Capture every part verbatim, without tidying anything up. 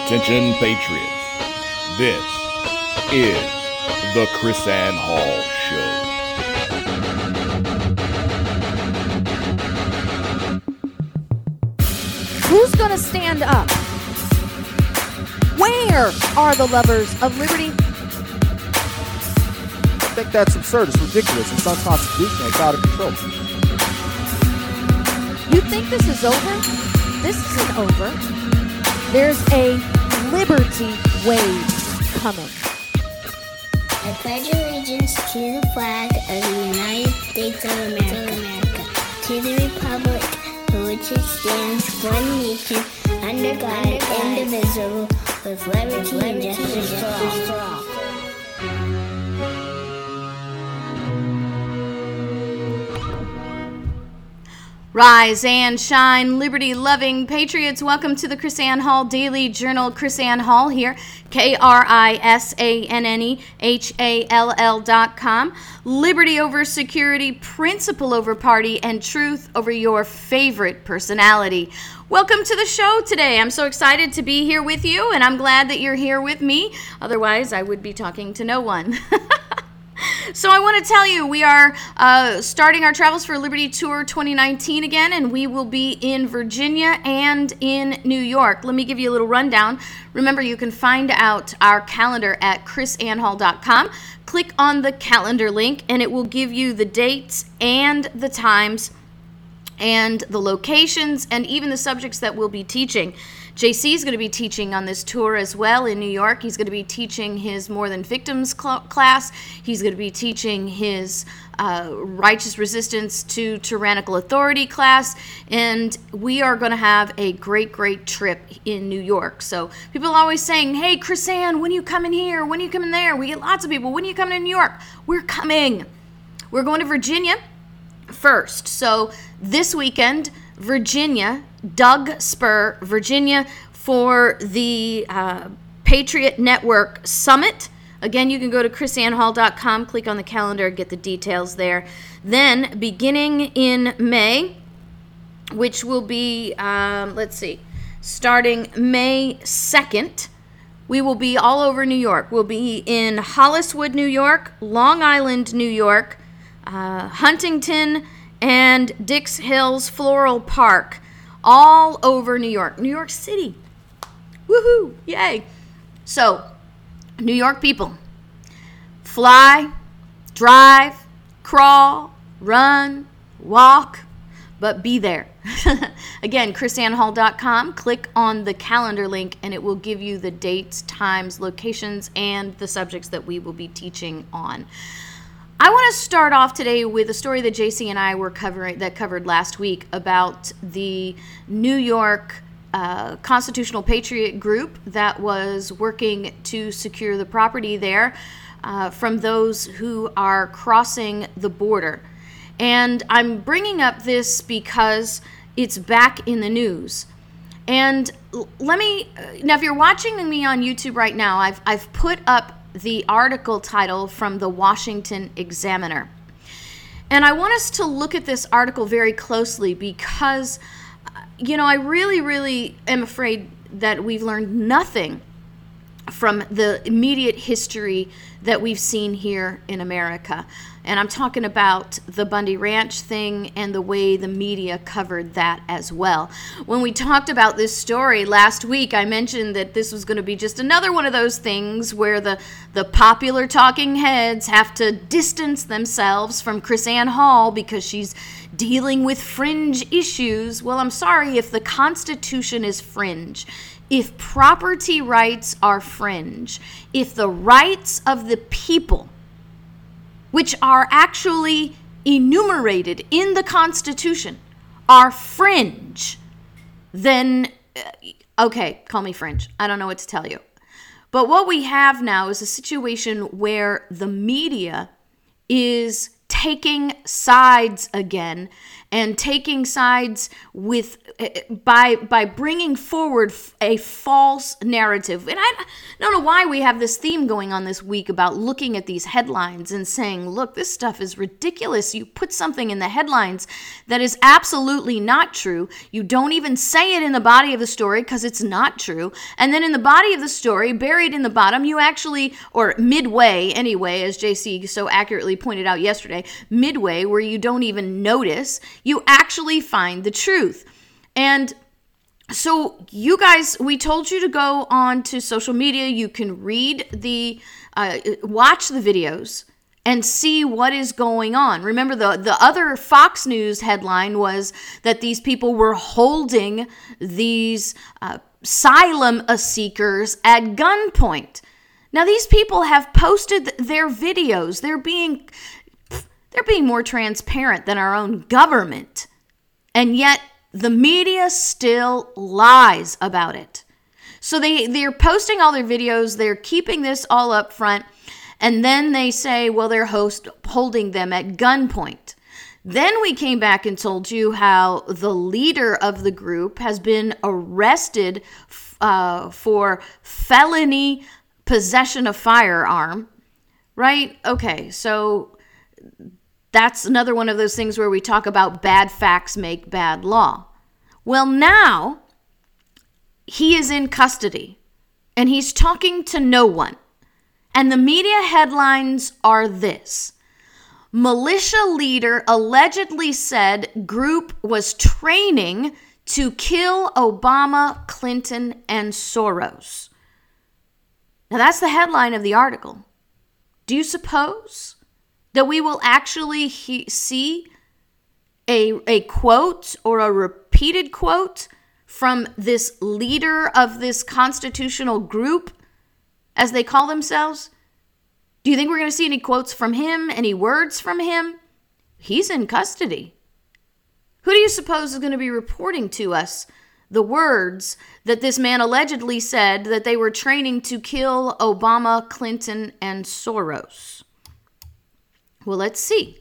Attention Patriots, this is the KrisAnne Hall Show. Who's gonna stand up? Where are the lovers of liberty? I think that's absurd. It's ridiculous. It's unconstitutional. It's out of control. You think this is over? This isn't over. There's a liberty wave coming. I pledge allegiance to the flag of the United States of America, to the republic for which it stands, one nation, under God, indivisible, with liberty and justice for all. Rise and shine, liberty-loving patriots. Welcome to the KrisAnne Hall Daily Journal. KrisAnne Hall here, K R I S A N N E H A L L dot com. Liberty over security, principle over party, and truth over your favorite personality. Welcome to the show today. I'm so excited to be here with you, and I'm glad that you're here with me. Otherwise, I would be talking to no one. So I want to tell you, we are uh, starting our Travels for Liberty Tour twenty nineteen again, and we will be in Virginia and in New York. Let me give you a little rundown. Remember, you can find out our calendar at Kris Anne Hall dot com. Click on the calendar link, and it will give you the dates and the times and the locations and even the subjects that we'll be teaching. J C is going to be teaching on this tour as well in New York. He's going to be teaching his More Than Victims cl- class. He's going to be teaching his uh, Righteous Resistance to Tyrannical Authority class. And we are going to have a great, great trip in New York. So people are always saying, hey, KrisAnne, when are you coming here? When are you coming there? We get lots of people. When are you coming to New York? We're coming. We're going to Virginia first. So this weekend, Virginia, Doug Spur, Virginia, for the uh, Patriot Network Summit. Again, you can go to Kris Anne Hall dot com, click on the calendar, get the details there. Then, beginning in May, which will be, um, let's see, starting May second, we will be all over New York. We'll be in Holliswood, New York, Long Island, New York, uh, Huntington, and Dix Hills Floral Park, all over New York. New York City. Woohoo! Yay! So, New York people, fly, drive, crawl, run, walk, but be there. Again, Kris Anne Hall dot com. Click on the calendar link, and it will give you the dates, times, locations, and the subjects that we will be teaching on. I want to start off today with a story that J C and I were covering, that covered last week, about the New York uh, Constitutional Patriot Group that was working to secure the property there uh, from those who are crossing the border. And I'm bringing up this because it's back in the news. And let me, now if you're watching me on YouTube right now, I've I've put up the article title from the Washington Examiner. And I want us to look at this article very closely because, you know, I really, really am afraid that we've learned nothing from the immediate history that we've seen here in America. And I'm talking about the Bundy Ranch thing and the way the media covered that as well. When we talked about this story last week, I mentioned that this was going to be just another one of those things where the, the popular talking heads have to distance themselves from KrisAnne Hall because she's dealing with fringe issues. Well, I'm sorry, if the Constitution is fringe, if property rights are fringe, if the rights of the people, which are actually enumerated in the Constitution, are fringe, then, okay, call me fringe. I don't know what to tell you. But what we have now is a situation where the media is taking sides again, and taking sides with by by bringing forward a false narrative. And I don't know why we have this theme going on this week about looking at these headlines and saying, look, this stuff is ridiculous. You put something in the headlines that is absolutely not true. You don't even say it in the body of the story because it's not true. And then in the body of the story, buried in the bottom, you actually, or midway anyway, as J C so accurately pointed out yesterday, midway where you don't even notice, you actually find the truth. And so you guys, we told you to go on to social media. You can read the, uh, watch the videos and see what is going on. Remember, the, the other Fox News headline was that these people were holding these uh, asylum seekers at gunpoint. Now, these people have posted their videos. They're being, they're being more transparent than our own government. And yet, the media still lies about it. So they, they're posting all their videos, they're keeping this all up front, and then they say, well, they're host, holding them at gunpoint. Then we came back and told you how the leader of the group has been arrested uh, for felony possession of firearm, right? Okay, so that's another one of those things where we talk about bad facts make bad law. Well, now he is in custody and he's talking to no one. And the media headlines are this. Militia leader allegedly said group was training to kill Obama, Clinton, and Soros. Now that's the headline of the article. Do you suppose that we will actually he- see a, a quote or a repeated quote from this leader of this constitutional group, as they call themselves? Do you think we're going to see any quotes from him, any words from him? He's in custody. Who do you suppose is going to be reporting to us the words that this man allegedly said that they were training to kill Obama, Clinton, and Soros? Well, let's see.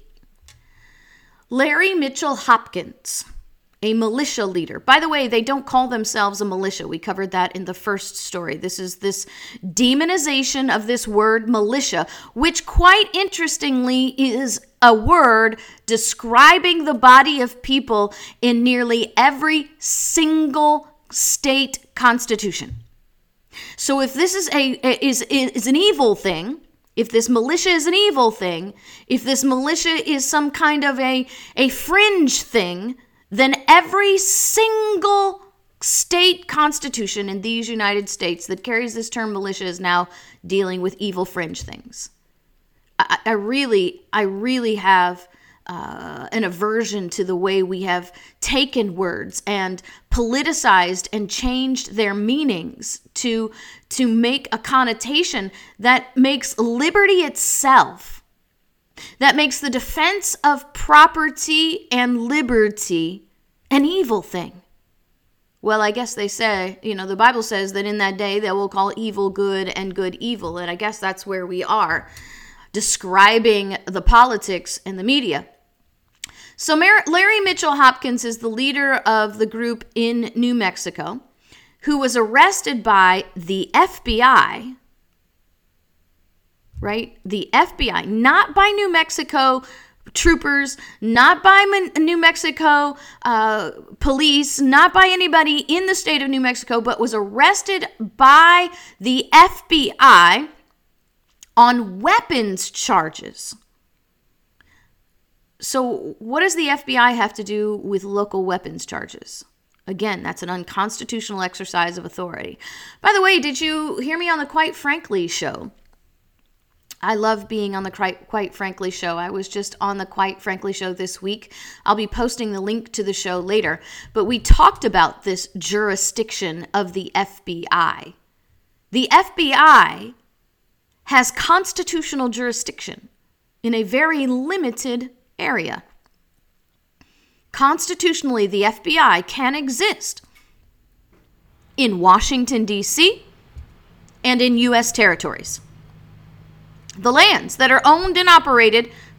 Larry Mitchell Hopkins, a militia leader. By the way, they don't call themselves a militia. We covered that in the first story. This is this demonization of this word militia, which quite interestingly is a word describing the body of people in nearly every single state constitution. So if this is a is is an evil thing, if this militia is an evil thing, if this militia is some kind of a, a fringe thing, then every single state constitution in these United States that carries this term militia is now dealing with evil fringe things. I, I really, I really have uh, an aversion to the way we have taken words and politicized and changed their meanings to, to make a connotation that makes liberty itself, that makes the defense of property and liberty an evil thing. Well, I guess they say, you know, the Bible says that in that day they will call evil good and good evil. And I guess that's where we are, describing the politics and the media. So Larry Mitchell Hopkins is the leader of the group in New Mexico who was arrested by the F B I, right? The F B I, not by New Mexico troopers, not by New Mexico uh, police, not by anybody in the state of New Mexico, but was arrested by the F B I on weapons charges. So what does the F B I have to do with local weapons charges? Again, that's an unconstitutional exercise of authority. By the way, did you hear me on the Quite Frankly show? I love being on the Quite, Quite Frankly show. I was just on the Quite Frankly show this week. I'll be posting the link to the show later. But we talked about this jurisdiction of the F B I. The F B I has constitutional jurisdiction in a very limited area. Constitutionally, the F B I can exist in Washington, D C and in U S territories. The lands that are owned and operated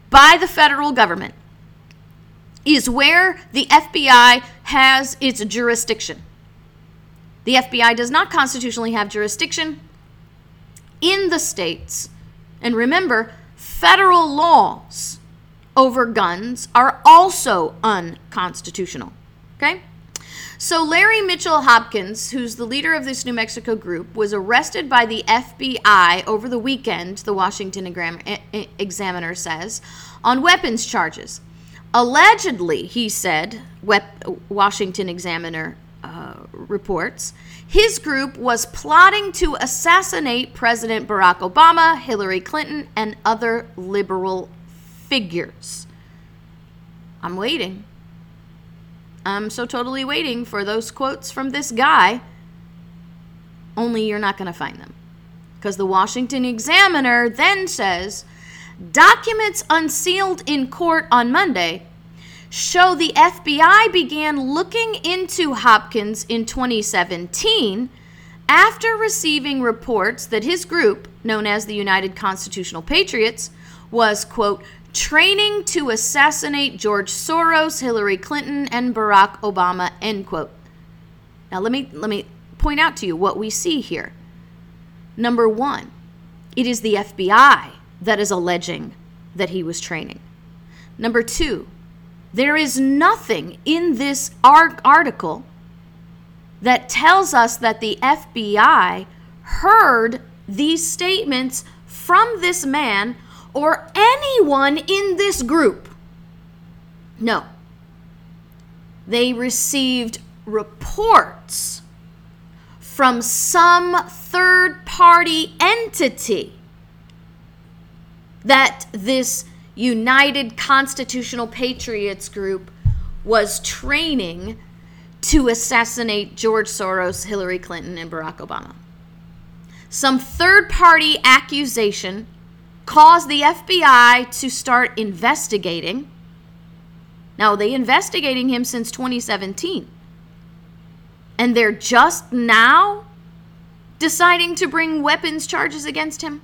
by the federal government is where the F B I has its jurisdiction. The F B I does not constitutionally have jurisdiction in the states. And remember, federal laws over guns are also unconstitutional. Okay? So Larry Mitchell Hopkins, who's the leader of this New Mexico group, was arrested by the F B I over the weekend, the Washington Examiner says, on weapons charges. Allegedly, he said, Washington Examiner uh, reports, his group was plotting to assassinate President Barack Obama, Hillary Clinton, and other liberal figures. I'm waiting. I'm so totally waiting for those quotes from this guy, only you're not going to find them. Because the Washington Examiner then says, documents unsealed in court on Monday show the F B I began looking into Hopkins in twenty seventeen after receiving reports that his group, known as the United Constitutional Patriots, was, quote, training to assassinate George Soros, Hillary Clinton, and Barack Obama, end quote. Now let me let me point out to you what we see here. Number one, it is the F B I that is alleging that he was training. Number two, there is nothing in this article that tells us that the F B I heard these statements from this man or anyone in this group. No. They received reports from some third-party entity that this United Constitutional Patriots group was training to assassinate George Soros, Hillary Clinton, and Barack Obama. Some third-party accusation caused the F B I to start investigating. Now, they're investigating him since twenty seventeen. And they're just now deciding to bring weapons charges against him.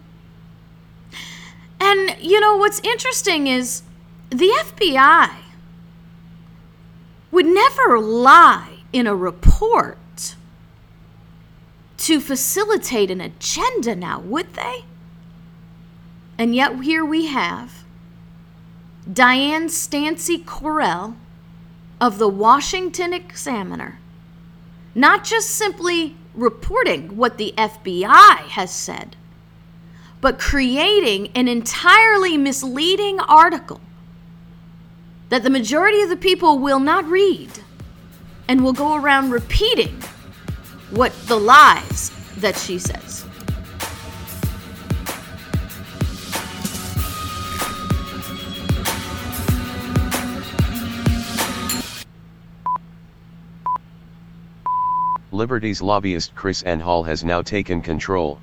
And, you know, what's interesting is the F B I would never lie in a report to facilitate an agenda now, would they? And yet here we have Diane Stancy Correll of the Washington Examiner, not just simply reporting what the F B I has said, but creating an entirely misleading article that the majority of the people will not read and will go around repeating what the lies that she says. Liberty's lobbyist KrisAnne Hall has now taken control.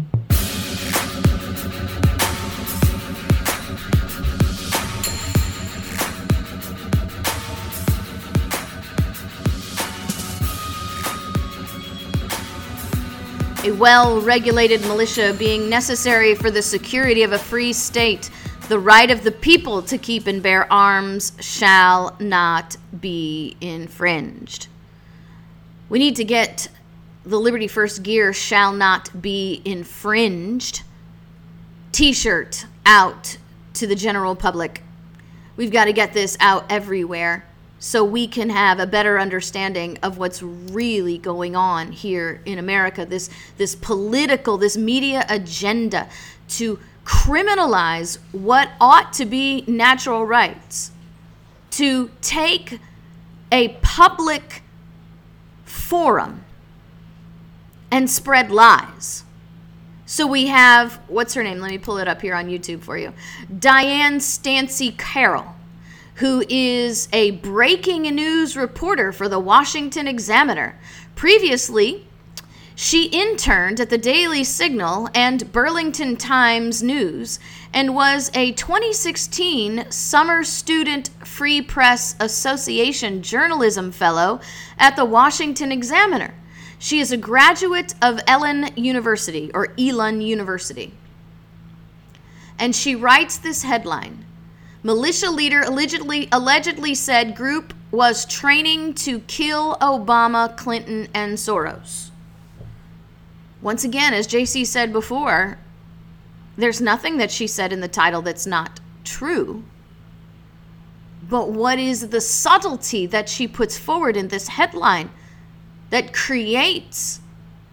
A well-regulated militia being necessary for the security of a free state, the right of the people to keep and bear arms shall not be infringed. We need to get the Liberty First gear shall not be infringed t-shirt out to the general public. We've got to get this out everywhere so we can have a better understanding of what's really going on here in America. This, this political, this media agenda to criminalize what ought to be natural rights, to take a public forum and spread lies. So we have, what's her name? Let me pull it up here on YouTube for you. Diane Stancy Correll, who is a breaking news reporter for the Washington Examiner. Previously, she interned at the Daily Signal and Burlington Times News and was a twenty sixteen Summer Student Free Press Association Journalism Fellow at the Washington Examiner. She is a graduate of Elon University, or Elon University. And she writes this headline: Militia leader allegedly allegedly said group was training to kill Obama, Clinton, and Soros. Once again, as J C said before, there's nothing that she said in the title that's not true. But what is the subtlety that she puts forward in this headline that creates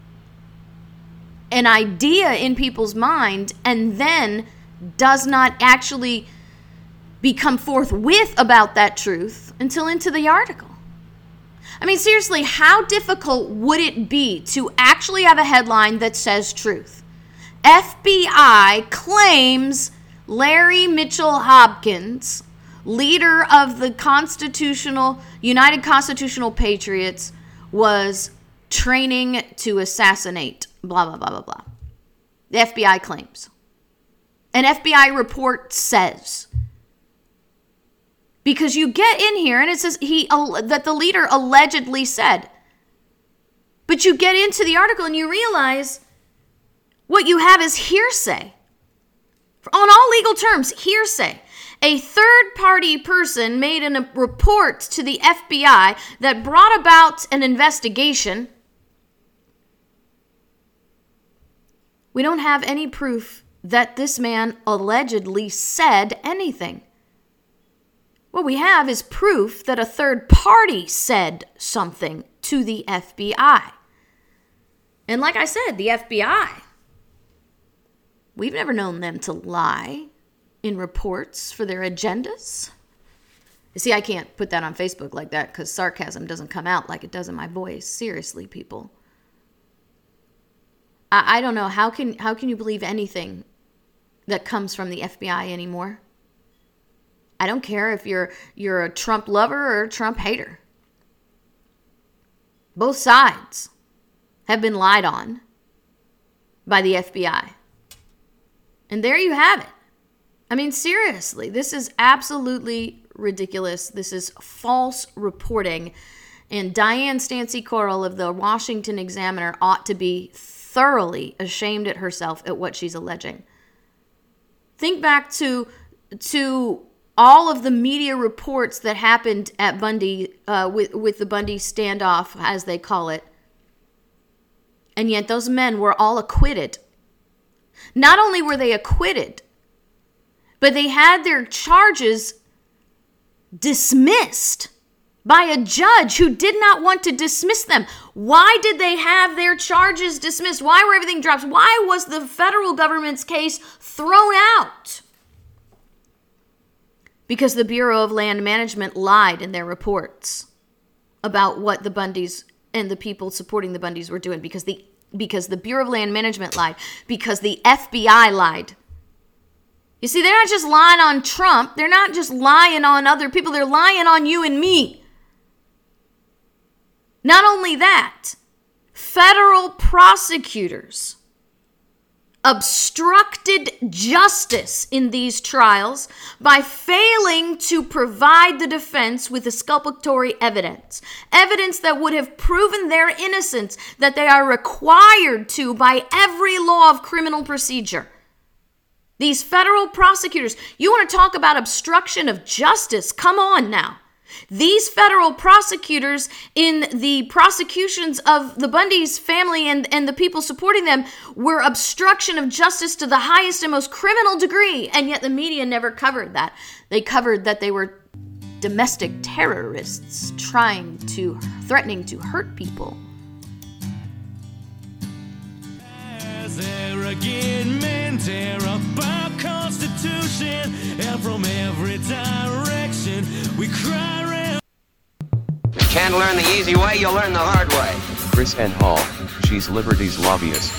an idea in people's mind and then does not actually become forthwith about that truth until into the article? I mean, seriously, how difficult would it be to actually have a headline that says truth? F B I claims Larry Mitchell Hopkins, leader of the Constitutional United Constitutional Patriots, was training to assassinate, blah, blah, blah, blah, blah. The F B I claims. An F B I report says. Because you get in here and it says he that the leader allegedly said. But you get into the article and you realize what you have is hearsay. On all legal terms, hearsay. A third-party person made a report to the F B I that brought about an investigation. We don't have any proof that this man allegedly said anything. What we have is proof that a third party said something to the F B I. And like I said, the F B I, we've never known them to lie in reports for their agendas. You see, I can't put that on Facebook like that because sarcasm doesn't come out like it does in my voice. Seriously, people. I, I don't know. How can how can you believe anything that comes from the F B I anymore? I don't care if you're you're a Trump lover or a Trump hater. Both sides have been lied on by the F B I. And there you have it. I mean, seriously, this is absolutely ridiculous. This is false reporting. And Diane Stancy Coral of the Washington Examiner ought to be thoroughly ashamed at herself at what she's alleging. Think back to to all of the media reports that happened at Bundy, uh, with, with the Bundy standoff, as they call it. And yet those men were all acquitted. Not only were they acquitted, but they had their charges dismissed by a judge who did not want to dismiss them. Why did they have their charges dismissed? Why were everything dropped? Why was the federal government's case thrown out? Because the Bureau of Land Management lied in their reports about what the Bundys and the people supporting the Bundys were doing. Because the because the Bureau of Land Management lied. Because the F B I lied. You see, they're not just lying on Trump. They're not just lying on other people. They're lying on you and me. Not only that, federal prosecutors obstructed justice in these trials by failing to provide the defense with exculpatory evidence. Evidence that would have proven their innocence, that they are required to by every law of criminal procedure. These federal prosecutors, you want to talk about obstruction of justice? Come on now. These federal prosecutors in the prosecutions of the Bundy's family and, and the people supporting them were obstruction of justice to the highest and most criminal degree, and yet the media never covered that. They covered that they were domestic terrorists trying to, threatening to hurt people. As arrogant men tear up our Constitution, and from every direction we cry around. You can't learn the easy way, you'll learn the hard way. KrisAnne Hall, she's Liberty's lobbyist.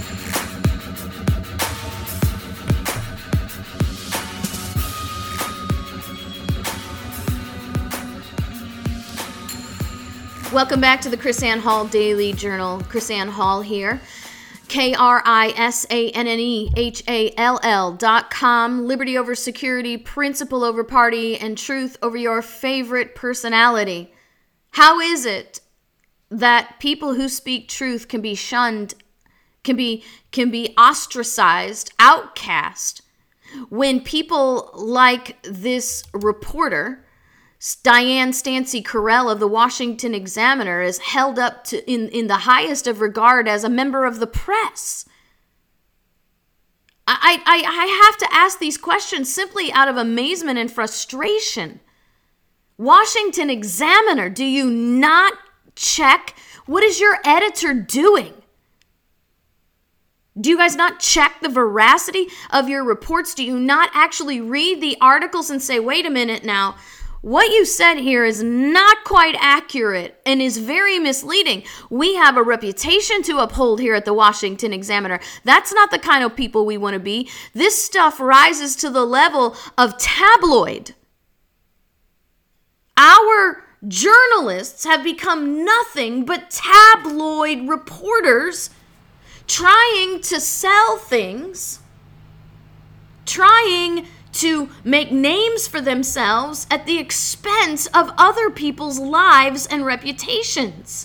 Welcome back to the KrisAnne Hall Daily Journal. KrisAnne Hall here. K R I S A N N E H A L L dot com. Liberty over security, principle over party, and truth over your favorite personality. How is it that people who speak truth can be shunned, can be can be ostracized, outcast, when people like this reporter, Diane Stancy Carell of the Washington Examiner, is held up to in, in the highest of regard as a member of the press. I, I, I have to ask these questions simply out of amazement and frustration. Washington Examiner, do you not check? What is your editor doing? Do you guys not check the veracity of your reports? Do you not actually read the articles and say, wait a minute now, what you said here is not quite accurate and is very misleading. We have a reputation to uphold here at the Washington Examiner. That's not the kind of people we want to be. This stuff rises to the level of tabloid. Our journalists have become nothing but tabloid reporters trying to sell things, trying to make names for themselves at the expense of other people's lives and reputations.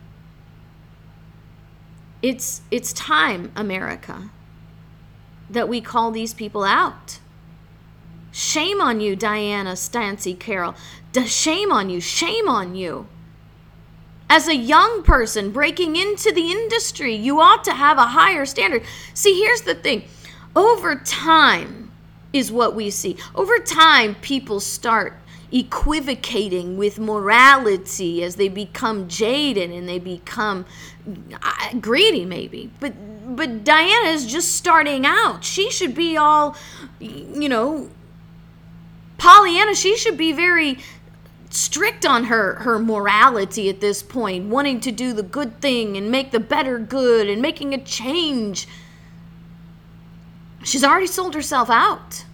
It's it's time, America, that we call these people out. Shame on you, Diana Stancy Carell. Shame on you, shame on you. As a young person breaking into the industry, you ought to have a higher standard. See, here's the thing. Over time, is what we see. Over time, people start equivocating with morality as they become jaded and they become uh, greedy, maybe. But but Diana is just starting out. She should be all, you know, Pollyanna. She should be very strict on her, her morality at this point, wanting to do the good thing and make the better good and making a change. She's already sold herself out.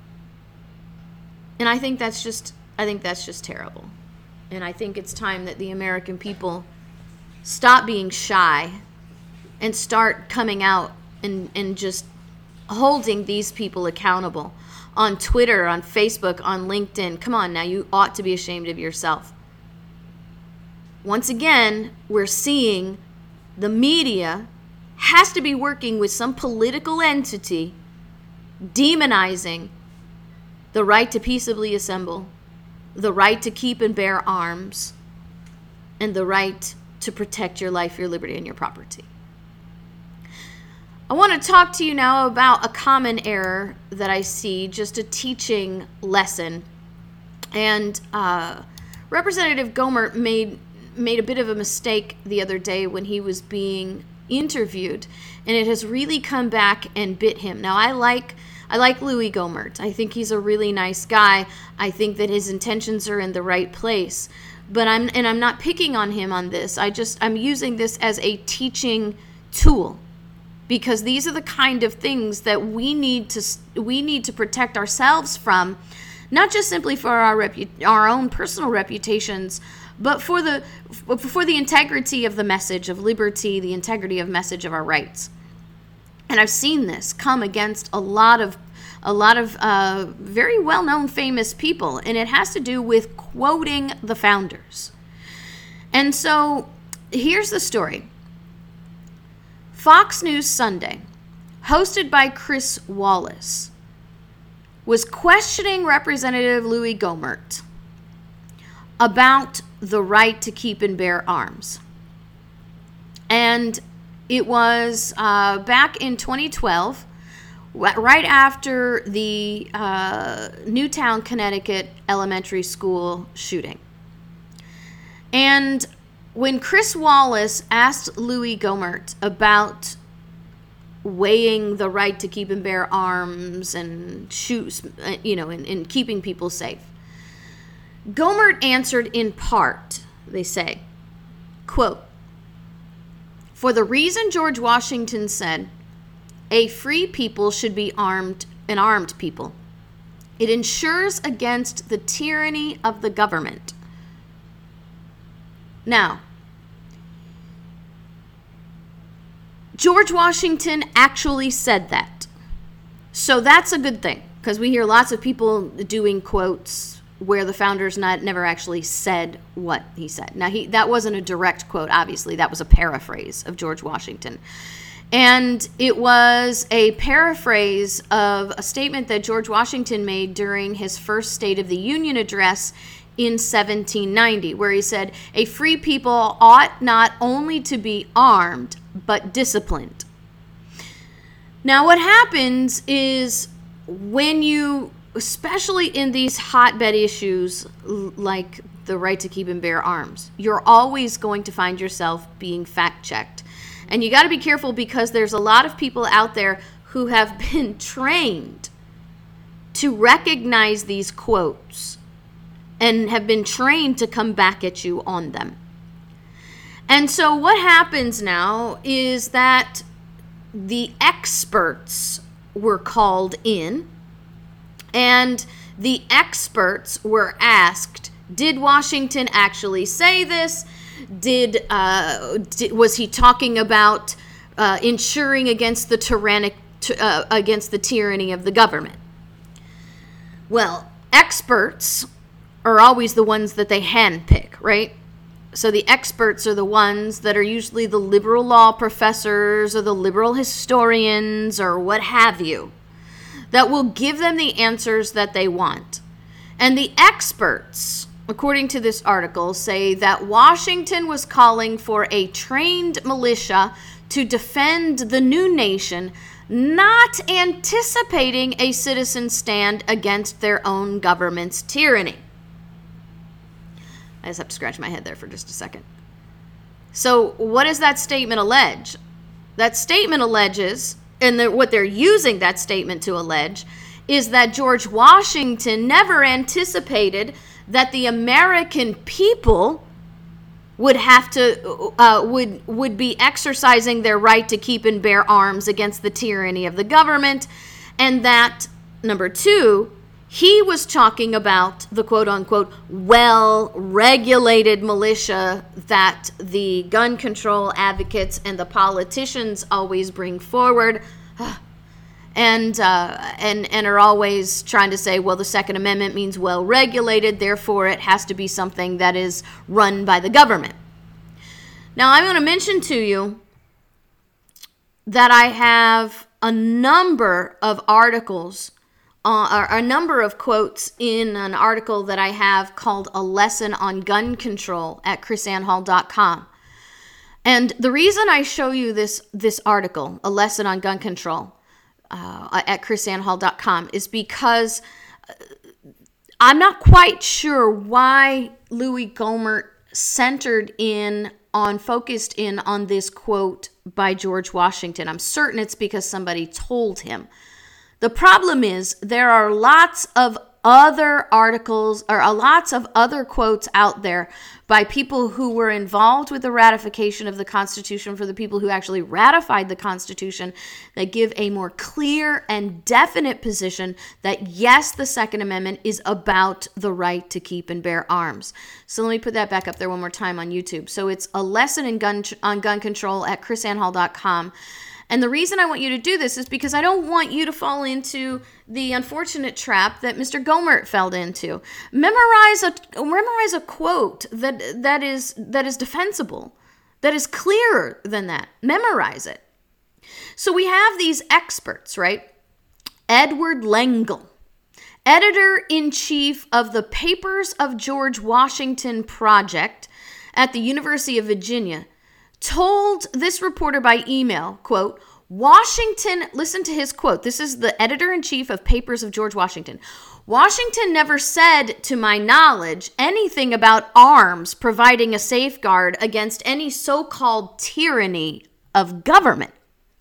And I think that's just I think that's just terrible. And I think it's time that the American people stop being shy and start coming out and, and just holding these people accountable on Twitter, on Facebook, on LinkedIn. Come on now, you ought to be ashamed of yourself. Once again, we're seeing the media has to be working with some political entity demonizing the right to peaceably assemble, the right to keep and bear arms, and the right to protect your life, your liberty, and your property. I want to talk to you now about a common error that I see, just a teaching lesson. And uh, Representative Gohmert made made a bit of a mistake the other day when he was being interviewed, and it has really come back and bit him. Now, I like I like Louis Gohmert. I think he's a really nice guy. I think that his intentions are in the right place. But I'm and I'm not picking on him on this. I just I'm using this as a teaching tool, because these are the kind of things that we need to we need to protect ourselves from, not just simply for our repu- our own personal reputations, but for the for the integrity of the message of liberty, the integrity of message of our rights. And I've seen this come against a lot of a lot of uh, very well-known, famous people, and it has to do with quoting the founders. And so here's the story. Fox News Sunday, hosted by Chris Wallace, was questioning Representative Louis Gohmert about the right to keep and bear arms. And it was uh, back in twenty twelve, right after the uh, Newtown, Connecticut elementary school shooting. And when Chris Wallace asked Louis Gohmert about weighing the right to keep and bear arms and shoot, you know, and, and keeping people safe, Gohmert answered in part, they say, quote, "For the reason George Washington said, a free people should be armed, an armed people. It ensures against the tyranny of the government." Now, George Washington actually said that. So that's a good thing, because we hear lots of people doing quotes where the founders not never actually said what he said. Now, he that wasn't a direct quote, obviously. That was a paraphrase of George Washington. And it was a paraphrase of a statement that George Washington made during his first State of the Union address in seventeen ninety, where he said, "A free people ought not only to be armed, but disciplined." Now, what happens is when you, especially in these hotbed issues like the right to keep and bear arms, you're always going to find yourself being fact-checked. And you got to be careful, because there's a lot of people out there who have been trained to recognize these quotes and have been trained to come back at you on them. And so what happens now is that the experts were called in, and the experts were asked, did Washington actually say this? Did, uh, did was he talking about uh, ensuring against the tyrannic uh, against the tyranny of the government? Well, experts are always the ones that they handpick, right? So the experts are the ones that are usually the liberal law professors or the liberal historians or what have you, that will give them the answers that they want. And the experts, according to this article, say that Washington was calling for a trained militia to defend the new nation, not anticipating a citizen stand against their own government's tyranny. I just have to scratch my head there for just a second. So what does that statement allege? That statement alleges, and the, what they're using that statement to allege, is that George Washington never anticipated that the American people would have to, uh, would, would be exercising their right to keep and bear arms against the tyranny of the government, and that, number two, he was talking about the quote-unquote well-regulated militia that the gun control advocates and the politicians always bring forward, and uh, and and are always trying to say, well, the Second Amendment means well-regulated, therefore it has to be something that is run by the government. Now, I'm going to mention to you that I have a number of articles Uh, a number of quotes in an article that I have called A Lesson on Gun Control at chris ann hall dot com. And the reason I show you this, this article, A Lesson on Gun Control, uh, at chris ann hall dot com, is because I'm not quite sure why Louis Gohmert centered in on, focused in on this quote by George Washington. I'm certain it's because somebody told him. The problem is there are lots of other articles or lots of other quotes out there by people who were involved with the ratification of the Constitution, for the people who actually ratified the Constitution, that give a more clear and definite position that, yes, the Second Amendment is about the right to keep and bear arms. So let me put that back up there one more time on YouTube. So it's A Lesson in gun on Gun Control at chris ann hall dot com. And the reason I want you to do this is because I don't want you to fall into the unfortunate trap that Mister Gohmert fell into. Memorize a memorize a quote that that is that is defensible, that is clearer than that. Memorize it. So we have these experts, right? Edward Lengel, editor-in-chief of the Papers of George Washington Project at the University of Virginia, told this reporter by email, quote, Washington, listen to his quote. This is the editor-in-chief of Papers of George Washington. Washington never said, to my knowledge, anything about arms providing a safeguard against any so-called tyranny of government.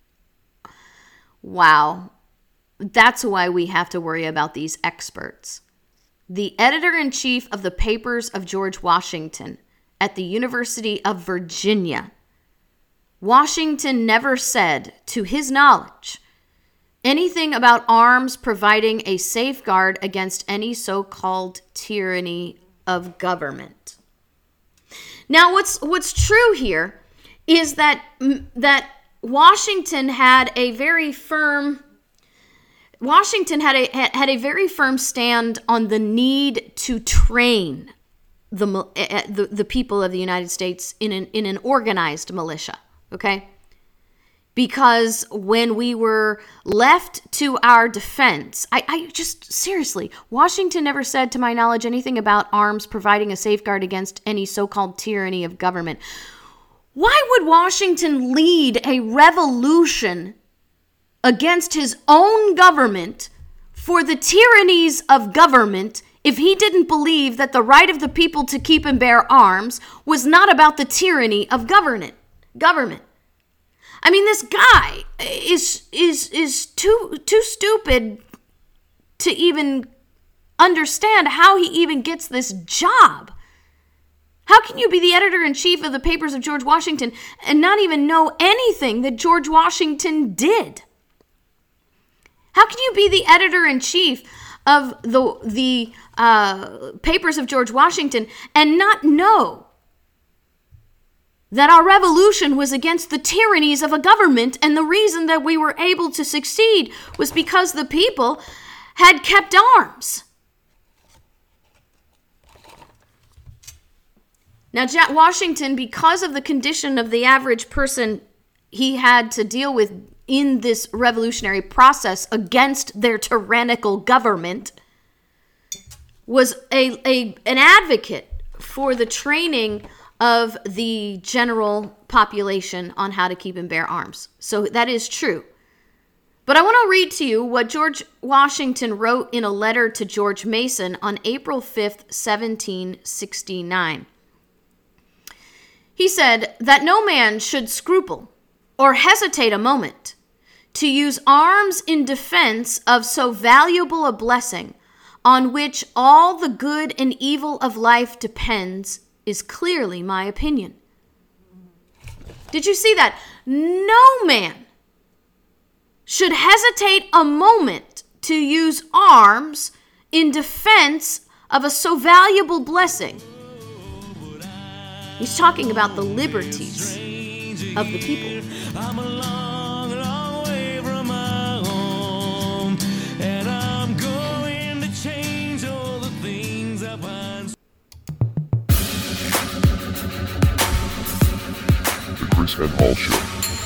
Wow. That's why we have to worry about these experts. The editor-in-chief of the Papers of George Washington at the University of Virginia. Washington never said, to his knowledge, anything about arms providing a safeguard against any so-called tyranny of government. Now, what's what's true here is that that Washington had a very firm Washington had a had a very firm stand on the need to train the the, the people of the United States in an in an organized militia. Okay? because when we were left to our defense, I, I just, seriously, Washington never said, to my knowledge, anything about arms providing a safeguard against any so-called tyranny of government. Why would Washington lead a revolution against his own government for the tyrannies of government if he didn't believe that the right of the people to keep and bear arms was not about the tyranny of government? Government. I mean, this guy is is is too too stupid to even understand how he even gets this job. How can you be the editor-in-chief of the Papers of George Washington and not even know anything that George Washington did? How can you be the editor-in-chief of the the uh, Papers of George Washington and not know that our revolution was against the tyrannies of a government, and the reason that we were able to succeed was because the people had kept arms? Now, Jack Washington, because of the condition of the average person he had to deal with in this revolutionary process against their tyrannical government, was a, a an advocate for the training of the general population on how to keep and bear arms. So that is true. But I want to read to you what George Washington wrote in a letter to George Mason on April fifth, seventeen sixty-nine. He said that no man should scruple or hesitate a moment to use arms in defense of so valuable a blessing on which all the good and evil of life depends, is clearly my opinion. Did you see that? No man should hesitate a moment to use arms in defense of a so valuable blessing. He's talking about the liberties of the people. I'm a long, long way from my home, and I'm going to change all the things I find. The Chris and Hall Show.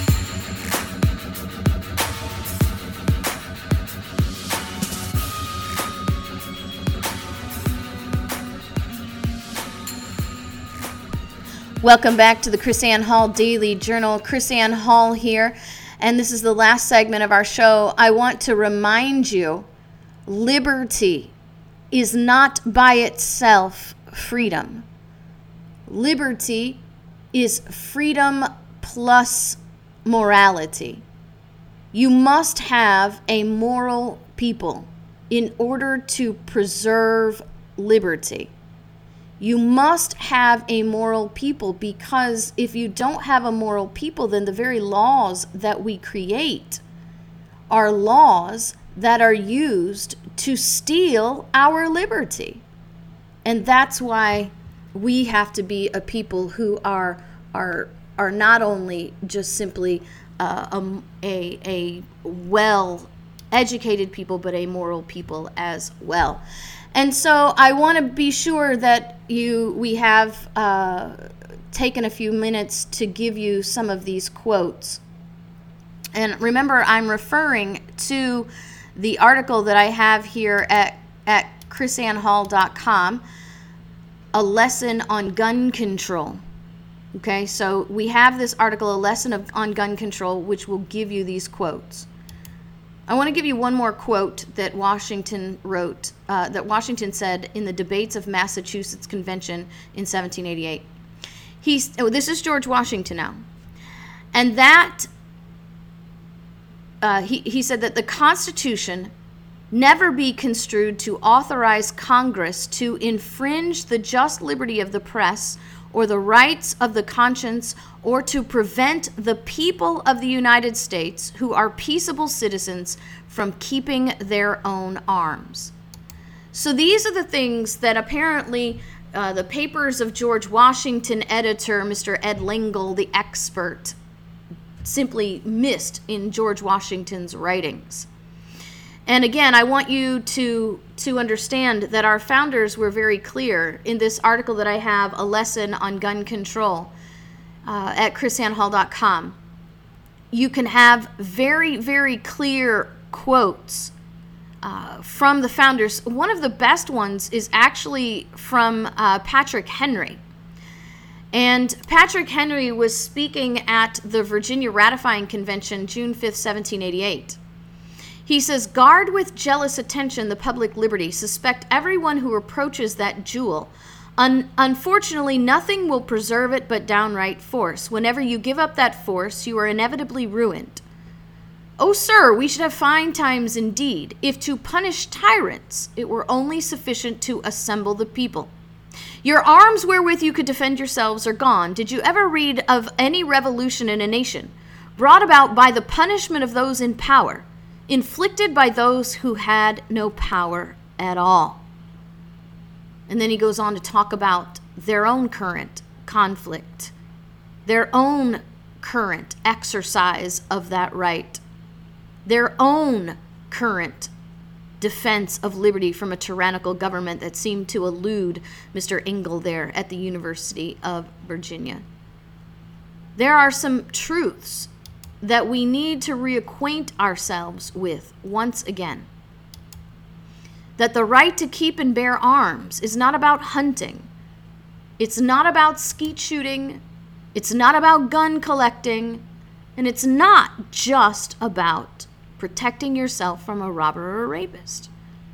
Welcome back to the KrisAnne Hall Daily Journal. KrisAnne Hall here, and this is the last segment of our show. I want to remind you, liberty is not by itself freedom. Liberty is freedom plus morality. You must have a moral people in order to preserve liberty. You must have a moral people, because if you don't have a moral people, then the very laws that we create are laws that are used to steal our liberty. And that's why we have to be a people who are are are not only just simply uh, a, a, a well-educated people, but a moral people as well. And so I want to be sure that you we have uh, taken a few minutes to give you some of these quotes. And remember, I'm referring to the article that I have here at, at Kris Anne Hall dot com, A Lesson on Gun Control. Okay, so we have this article, A Lesson of, on Gun Control, which will give you these quotes. I want to give you one more quote that Washington wrote, uh, that Washington said in the debates of Massachusetts Convention in seventeen eighty-eight. He's, oh, this is George Washington now. And that, uh, he, he said that the Constitution never be construed to authorize Congress to infringe the just liberty of the press or the rights of the conscience, or to prevent the people of the United States, who are peaceable citizens, from keeping their own arms. So these are the things that apparently uh, the Papers of George Washington editor, Mister Ed Lingle, the expert, simply missed in George Washington's writings. And again, I want you to to understand that our founders were very clear in this article that I have, A Lesson on Gun Control, uh, at Kris Anne Hall dot com. you can have very, very clear quotes uh, from the founders. One of the best ones is actually from uh, Patrick Henry. And Patrick Henry was speaking at the Virginia Ratifying Convention, June fifth, seventeen eighty-eight. He says, "Guard with jealous attention the public liberty. Suspect everyone who approaches that jewel. Un- unfortunately, nothing will preserve it but downright force. Whenever you give up that force, you are inevitably ruined. Oh, sir, we should have fine times indeed, if to punish tyrants it were only sufficient to assemble the people. Your arms wherewith you could defend yourselves are gone. Did you ever read of any revolution in a nation, brought about by the punishment of those in power, inflicted by those who had no power at all?" And then he goes on to talk about their own current conflict, their own current exercise of that right, their own current defense of liberty from a tyrannical government that seemed to elude Mister Engel there at the University of Virginia. There are some truths that we need to reacquaint ourselves with once again. That the right to keep and bear arms is not about hunting. It's not about skeet shooting. It's not about gun collecting. And it's not just about protecting yourself from a robber or a rapist.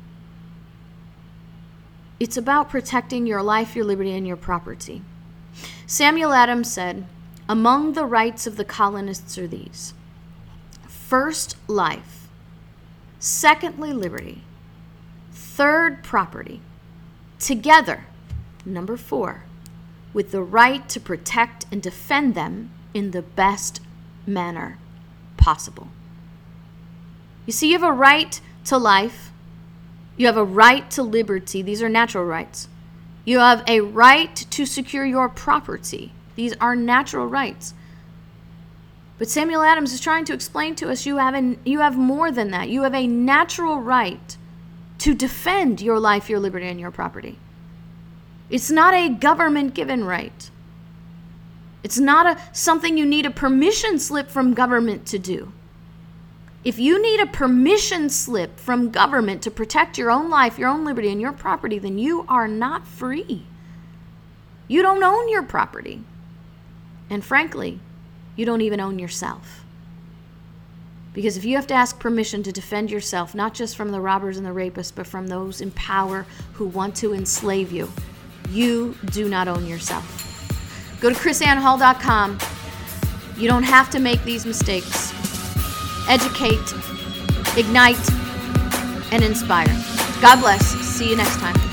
It's about protecting your life, your liberty, and your property. Samuel Adams said, "Among the rights of the colonists are these. First, life. Secondly, liberty. Third, property. Together, number four, with the right to protect and defend them in the best manner possible." You see, you have a right to life. You have a right to liberty. These are natural rights. You have a right to secure your property. These are natural rights. But Samuel Adams is trying to explain to us you have, an, you have more than that. You have a natural right to defend your life, your liberty, and your property. It's not a government-given right. It's not a something you need a permission slip from government to do. If you need a permission slip from government to protect your own life, your own liberty, and your property, then you are not free. You don't own your property. And frankly, you don't even own yourself. Because if you have to ask permission to defend yourself, not just from the robbers and the rapists, but from those in power who want to enslave you, you do not own yourself. Go to chris ann hall dot com. You don't have to make these mistakes. Educate, ignite, and inspire. God bless. See you next time.